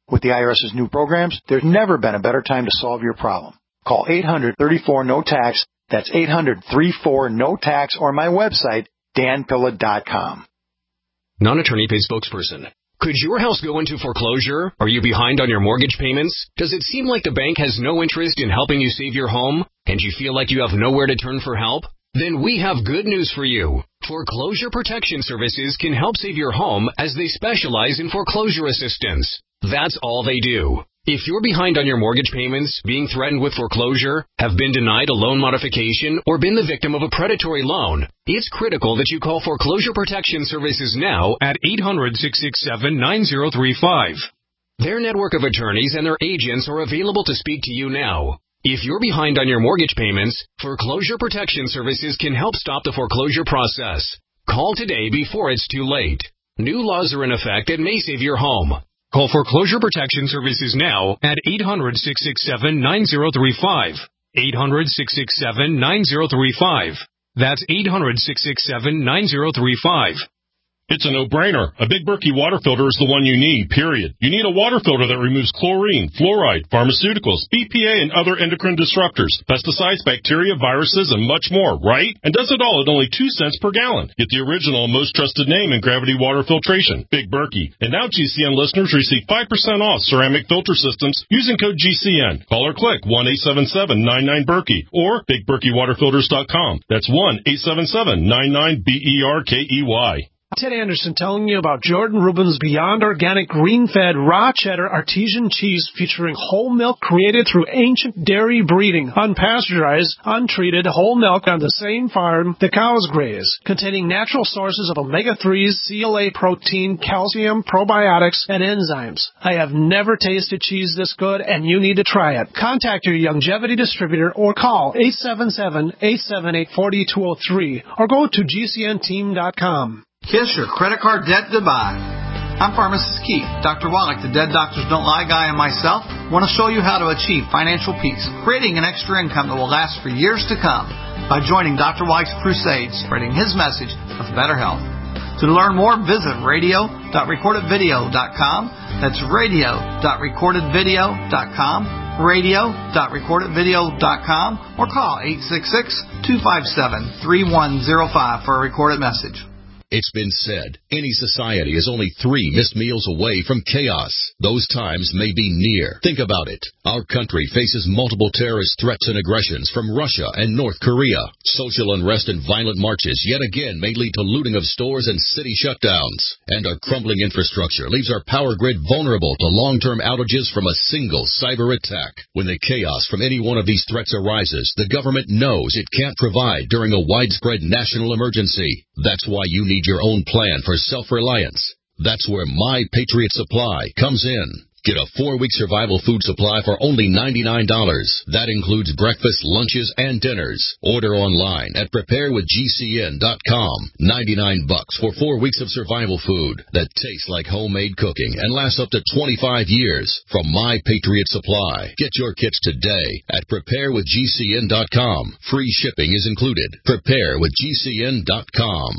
[SPEAKER 22] With the IRS's new programs, there's never been a better time to solve your problem. Call eight hundred, thirty-four, no tax. That's eight hundred, thirty-four, no tax, or my website, dan pilla dot com.
[SPEAKER 6] Non-attorney paid spokesperson. Could your house go into foreclosure? Are you behind on your mortgage payments? Does it seem like the bank has no interest in helping you save your home? And you feel like you have nowhere to turn for help? Then we have good news for you. Foreclosure Protection Services can help save your home as they specialize in foreclosure assistance. That's all they do. If you're behind on your mortgage payments, being threatened with foreclosure, have been denied a loan modification, or been the victim of a predatory loan, it's critical that you call Foreclosure Protection Services now at eight hundred, six six seven, nine zero three five. Their network of attorneys and their agents are available to speak to you now. If you're behind on your mortgage payments, Foreclosure Protection Services can help stop the foreclosure process. Call today before it's too late. New laws are in effect that may save your home. Call Foreclosure Protection Services now at eight hundred, six six seven, nine zero three five. eight hundred, six six seven, nine zero three five. That's eight hundred, six six seven, nine zero three five.
[SPEAKER 7] It's a no-brainer. A Big Berkey water filter is the one you need, period. You need a water filter that removes chlorine, fluoride, pharmaceuticals, B P A, and other endocrine disruptors, pesticides, bacteria, viruses, and much more, right? And does it all at only two cents per gallon. Get the original and most trusted name in gravity water filtration, Big Berkey. And now G C N listeners receive five percent off ceramic filter systems using code G C N. Call or click one eight seven seven, nine nine, Berkey or big berkey water filters dot com. That's one eight seven seven, nine nine, B E R K E Y.
[SPEAKER 12] Ted Anderson telling you about Jordan Rubin's Beyond Organic Green-Fed Raw Cheddar Artesian Cheese featuring whole milk created through ancient dairy breeding, unpasteurized, untreated whole milk on the same farm the cows graze, containing natural sources of omega threes, C L A protein, calcium, probiotics, and enzymes. I have never tasted cheese this good, and you need to try it. Contact your Youngevity distributor or call eight seven seven, eight seven eight, four two zero three or go to G C N team dot com.
[SPEAKER 23] Kiss your credit card debt goodbye. I'm Pharmacist Keith. Doctor Wallach, the Dead Doctors Don't Lie guy, and myself want to show you how to achieve financial peace, creating an extra income that will last for years to come by joining Doctor Wallach's crusade, spreading his message of better health. To learn more, visit radio dot recorded video dot com. That's radio dot recorded video dot com, radio dot recorded video dot com, or call eight six six, two five seven, three one zero five for a recorded message.
[SPEAKER 24] It's been said, any society is only three missed meals away from chaos. Those times may be near. Think about it. Our country faces multiple terrorist threats and aggressions from Russia and North Korea. Social unrest and violent marches yet again may lead to looting of stores and city shutdowns. And our crumbling infrastructure leaves our power grid vulnerable to long-term outages from a single cyber attack. When the chaos from any one of these threats arises, the government knows it can't provide during a widespread national emergency. That's why you need your own plan for self-reliance. That's where My Patriot Supply comes in. Get a four-week survival food supply for only ninety-nine dollars. That includes breakfast, lunches, and dinners. Order online at prepare with G C N dot com. ninety-nine bucks for four weeks of survival food that tastes like homemade cooking and lasts up to twenty-five years from My Patriot Supply. Get your kits today at prepare with G C N dot com. Free shipping is included. prepare with G C N dot com.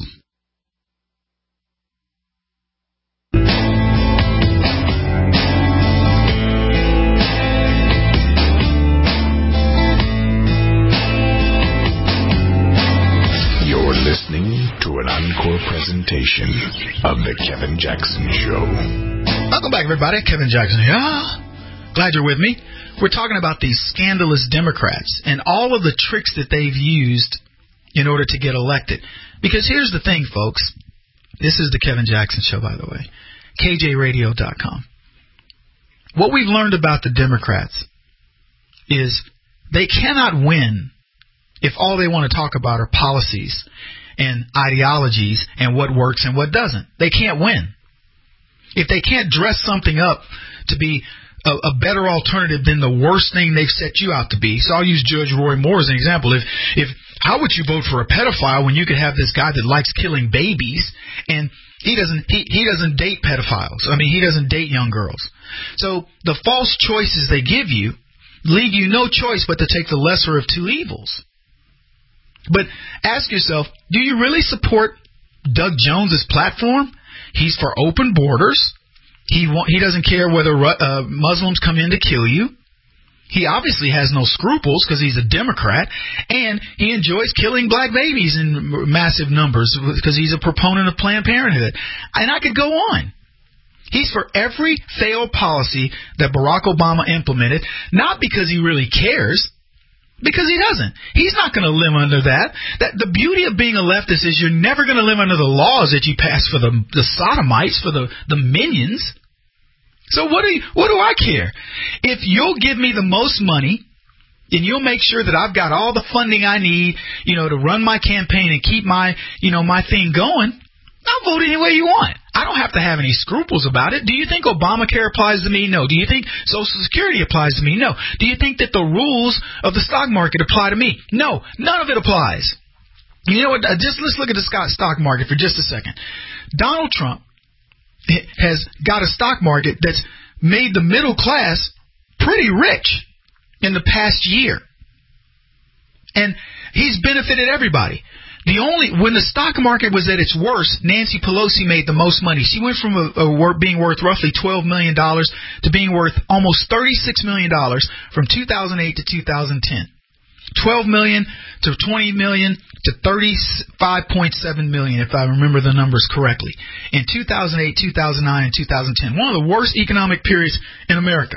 [SPEAKER 2] You're listening to an encore presentation of The Kevin Jackson Show.
[SPEAKER 3] Welcome back, everybody. Kevin Jackson here. Glad you're with me. We're talking about these scandalous Democrats and all of the tricks that they've used in order to get elected. Because here's the thing, folks. This is The Kevin Jackson Show, by the way. K J radio dot com. What we've learned about the Democrats is they cannot win if all they want to talk about are policies and ideologies and what works and what doesn't. They can't win. If they can't dress something up to be a, a better alternative than the worst thing they've set you out to be. So I'll use Judge Roy Moore as an example. If, if, how would you vote for a pedophile when you could have this guy that likes killing babies and he doesn't, he, he doesn't date pedophiles? I mean, he doesn't date young girls. So the false choices they give you leave you no choice but to take the lesser of two evils. But ask yourself, do you really support Doug Jones's platform? He's for open borders. He wa- he doesn't care whether uh, Muslims come in to kill you. He obviously has no scruples because he's a Democrat, and he enjoys killing black babies in massive numbers because he's a proponent of Planned Parenthood. And I could go on. He's for every failed policy that Barack Obama implemented, not because he really cares, because he doesn't. He's not going to live under that. That the beauty of being a leftist is you're never going to live under the laws that you pass for the, the sodomites, for the, the minions. So what do you, what do I care? If you'll give me the most money and you'll make sure that I've got all the funding I need, you know, to run my campaign and keep my, you know, my thing going, I'll vote any way you want. I don't have to have any scruples about it. Do you think Obamacare applies to me? No. Do you think Social Security applies to me? No. Do you think that the rules of the stock market apply to me? No. None of it applies. You know what? Just let's look at the stock market for just a second. Donald Trump has got a stock market that's made the middle class pretty rich in the past year. And he's benefited everybody. The only when the stock market was at its worst, Nancy Pelosi made the most money. She went from a, a being worth roughly twelve million dollars to being worth almost thirty-six million dollars from two thousand eight to two thousand ten. twelve million dollars to twenty million dollars to thirty-five point seven million dollars, if I remember the numbers correctly, in two thousand eight, two thousand nine, and two thousand ten. One of the worst economic periods in America.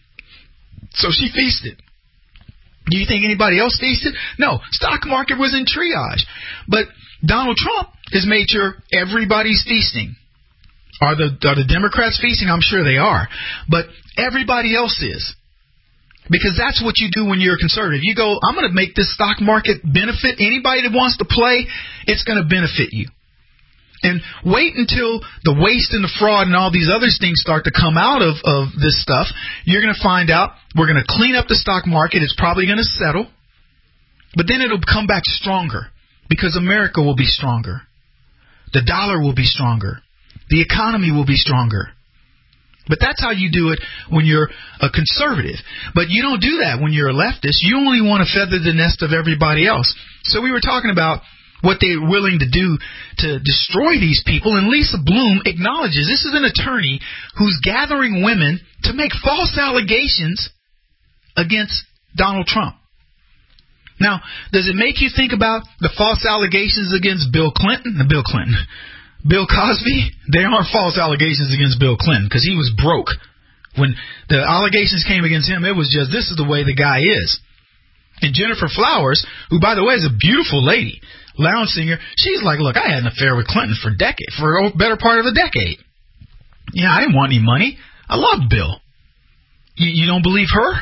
[SPEAKER 3] So she feasted. Do you think anybody else feasted? No. Stock market was in triage. But Donald Trump has made sure everybody's feasting. Are the, are the Democrats feasting? I'm sure they are. But everybody else is. Because that's what you do when you're a conservative. You go, I'm going to make this stock market benefit anybody that wants to play. It's going to benefit you. And wait until the waste and the fraud and all these other things start to come out of, of this stuff. You're going to find out we're going to clean up the stock market. It's probably going to settle. But then it'll come back stronger because America will be stronger. The dollar will be stronger. The economy will be stronger. But that's how you do it when you're a conservative. But you don't do that when you're a leftist. You only want to feather the nest of everybody else. So we were talking about what they're willing to do to destroy these people. And Lisa Bloom acknowledges this is an attorney who's gathering women to make false allegations against Donald Trump. Now, does it make you think about the false allegations against Bill Clinton? Bill Clinton. Bill Cosby? They aren't false allegations against Bill Clinton because he was broke. When the allegations came against him, it was just, this is the way the guy is. And Jennifer Flowers, who, by the way, is a beautiful lady, lounge singer, she's like, look, I had an affair with Clinton for a decade, for a better part of a decade. Yeah, I didn't want any money. I loved Bill. You, you don't believe her?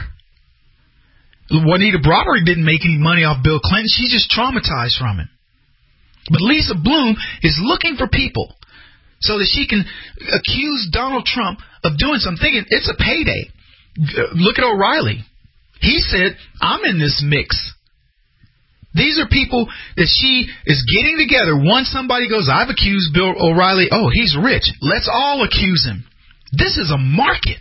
[SPEAKER 3] Juanita Broderick didn't make any money off Bill Clinton. She's just traumatized from him. But Lisa Bloom is looking for people so that she can accuse Donald Trump of doing something. Thinking it's a payday. Look at O'Reilly. He said, I'm in this mix. These are people that she is getting together. Once somebody goes, I've accused Bill O'Reilly. Oh, he's rich. Let's all accuse him. This is a market.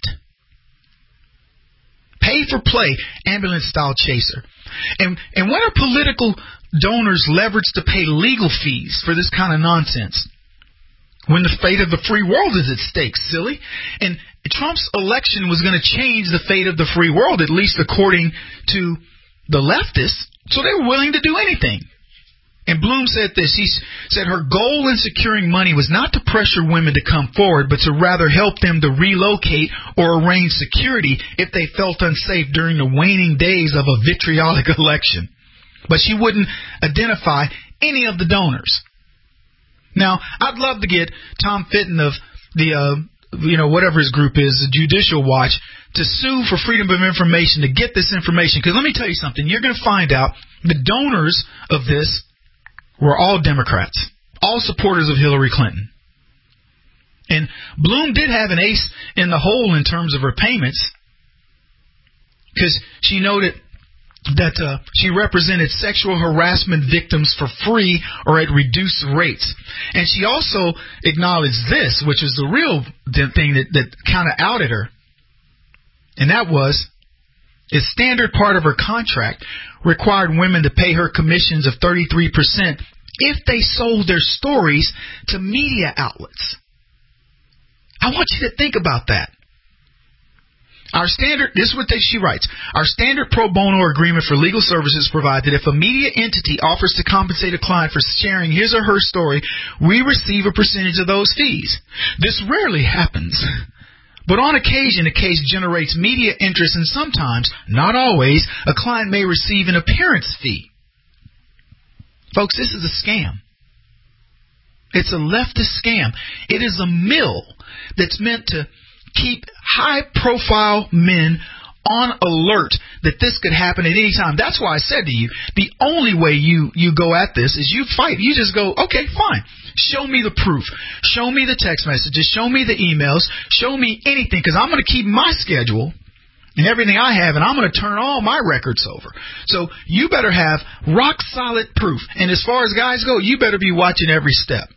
[SPEAKER 3] Pay for play, ambulance-style chaser. And and when are political donors leveraged to pay legal fees for this kind of nonsense? When the fate of the free world is at stake, silly. And Trump's election was going to change the fate of the free world, at least according to the leftists. So they were willing to do anything. And Bloom said this. She said her goal in securing money was not to pressure women to come forward, but to rather help them to relocate or arrange security if they felt unsafe during the waning days of a vitriolic election. But she wouldn't identify any of the donors. Now, I'd love to get Tom Fitton of the, uh, you know, whatever his group is, the Judicial Watch, to sue for freedom of information to get this information. Because let me tell you something. You're going to find out the donors of this were all Democrats, all supporters of Hillary Clinton. And Bloom did have an ace in the hole in terms of her payments because she noted that uh, she represented sexual harassment victims for free or at reduced rates. And she also acknowledged this, which was the real thing that, that kind of outed her. And that was, a standard part of her contract required women to pay her commissions of thirty-three percent if they sold their stories to media outlets. I want you to think about that. Our standard, this is what they, she writes, our standard pro bono agreement for legal services provides that if a media entity offers to compensate a client for sharing his or her story, we receive a percentage of those fees. This rarely happens, but on occasion, a case generates media interest, and sometimes, not always, a client may receive an appearance fee. Folks, this is a scam. It's a leftist scam. It is a mill that's meant to keep high-profile men on alert that this could happen at any time. That's why I said to you, the only way you, you go at this is you fight. You just go, okay, fine. Show me the proof. Show me the text messages. Show me the emails. Show me anything, because I'm going to keep my schedule and everything I have, and I'm going to turn all my records over. So you better have rock-solid proof. And as far as guys go, you better be watching every step.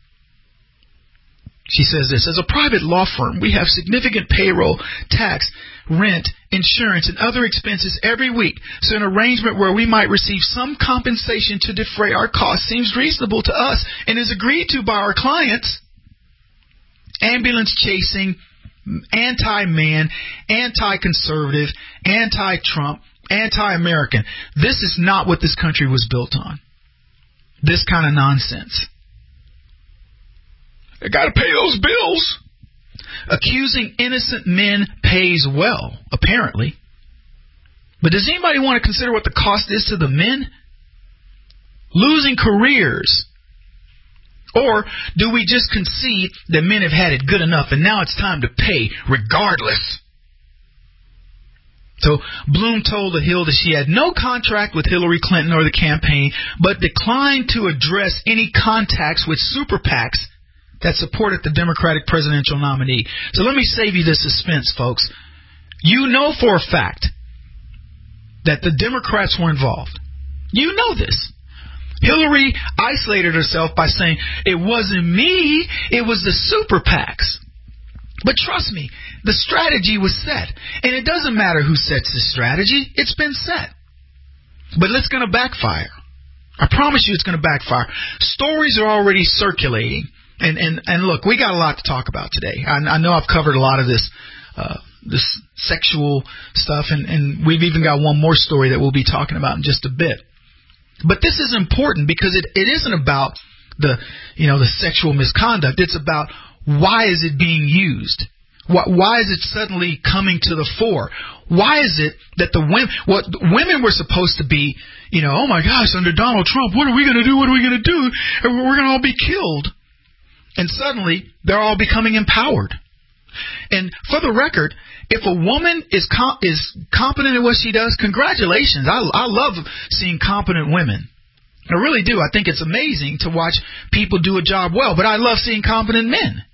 [SPEAKER 3] She says this, as a private law firm, we have significant payroll, tax, rent, insurance, and other expenses every week. So an arrangement where we might receive some compensation to defray our costs seems reasonable to us and is agreed to by our clients. Ambulance chasing, anti-man, anti-conservative, anti-Trump, anti-American. This is not what this country was built on. This kind of nonsense. I got to pay those bills. Accusing innocent men pays well, apparently. But does anybody want to consider what the cost is to the men? Losing careers. Or do we just concede that men have had it good enough and now it's time to pay regardless? So Bloom told The Hill that she had no contract with Hillary Clinton or the campaign, but declined to address any contacts with super PACs that supported the Democratic presidential nominee. So let me save you the suspense, folks. You know for a fact that the Democrats were involved. You know this. Hillary isolated herself by saying, it wasn't me, it was the super PACs. But trust me, the strategy was set. And it doesn't matter who sets the strategy, it's been set. But it's going to backfire. I promise you it's going to backfire. Stories are already circulating. And, and, and look, we got a lot to talk about today. I, I know I've covered a lot of this uh, this sexual stuff, and, and we've even got one more story that we'll be talking about in just a bit. But this is important because it, it isn't about the you know the sexual misconduct. It's about why is it being used? Why, why is it suddenly coming to the fore? Why is it that the women, what women were supposed to be, you know, oh my gosh, under Donald Trump, what are we going to do? What are we going to do? We're going to all be killed. And suddenly, they're all becoming empowered. And for the record, if a woman is com- is competent at what she does, congratulations. I, I love seeing competent women. I really do. I think it's amazing to watch people do a job well. But I love seeing competent men.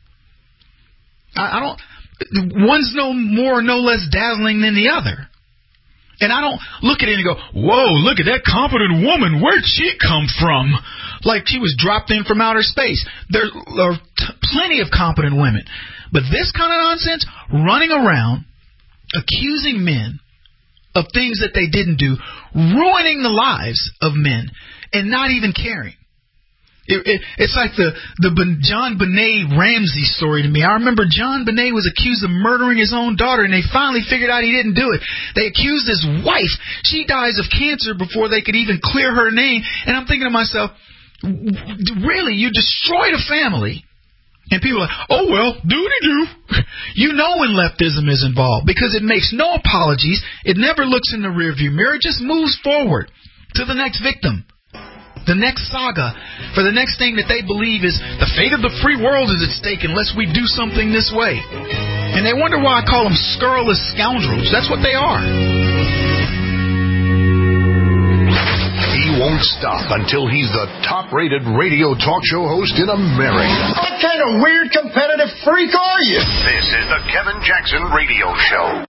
[SPEAKER 3] I, I don't. One's no more or no less dazzling than the other. And I don't look at it and go, whoa, look at that competent woman. Where'd she come from? Like she was dropped in from outer space. There are t- plenty of competent women. But this kind of nonsense, running around, accusing men of things that they didn't do, ruining the lives of men, and not even caring. It, it, it's like the, the John Benet Ramsey story to me. I remember John Benet was accused of murdering his own daughter, and they finally figured out he didn't do it. They accused his wife. She dies of cancer before they could even clear her name. And I'm thinking to myself, really, you destroyed a family. And people are like, oh, well, doody-doo. You know when leftism is involved because it makes no apologies. It never looks in the rearview mirror. It just moves forward to the next victim. The next saga, for the next thing that they believe is the fate of the free world is at stake unless we do something this way. And they wonder why I call them scurrilous scoundrels. That's what they are.
[SPEAKER 1] He won't stop until he's the top-rated radio talk show host in America.
[SPEAKER 4] What kind of weird competitive freak are you?
[SPEAKER 1] This is the Kevin Jackson Radio Show.